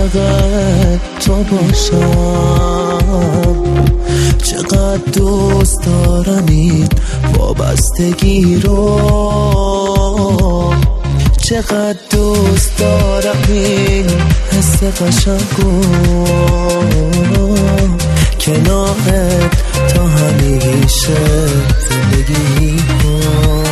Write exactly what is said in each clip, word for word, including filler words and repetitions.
عاشق تو باشم. چقدر دوست دارم این وابستگی رو، چقدر دوست دارم این حس قشنگو، کنارت تا همیشه زندگی کن.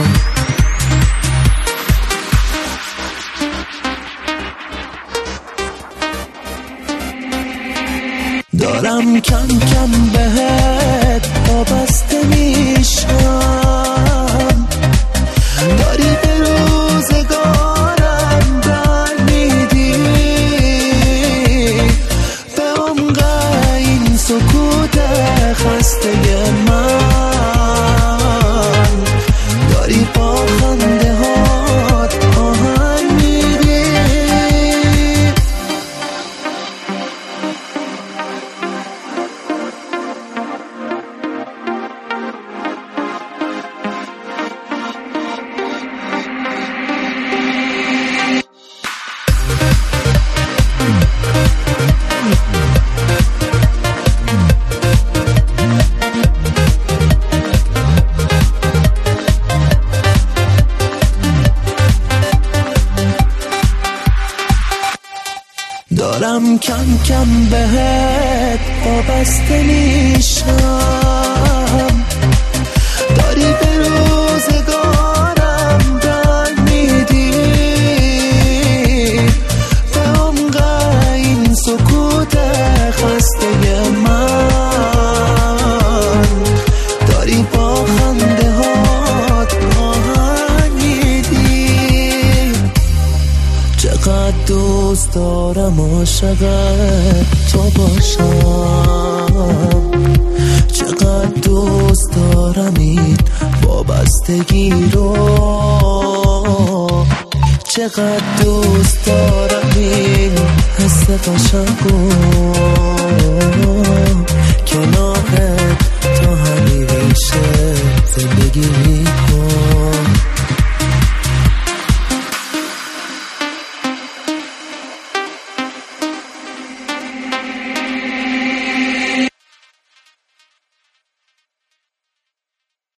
دارم کم کم بهت وابسته میشم، داری به روزگارم رنگ میدی، به عمق این سکوت خسته من داری با خنده هات آهنگ میدی. دارم کم کم بهت وابسته میشم، داری به روزگارم رنگ میدی، به عمق این سکوت خسته من داری با خنده هات آهنگ میدی. چقدر دوست دارم عاشق تو باشم، چقدر دوست دارم این وابستگی رو، چقدر دوست دارم این حس قشنگو، کنارت تا همیشه زندگی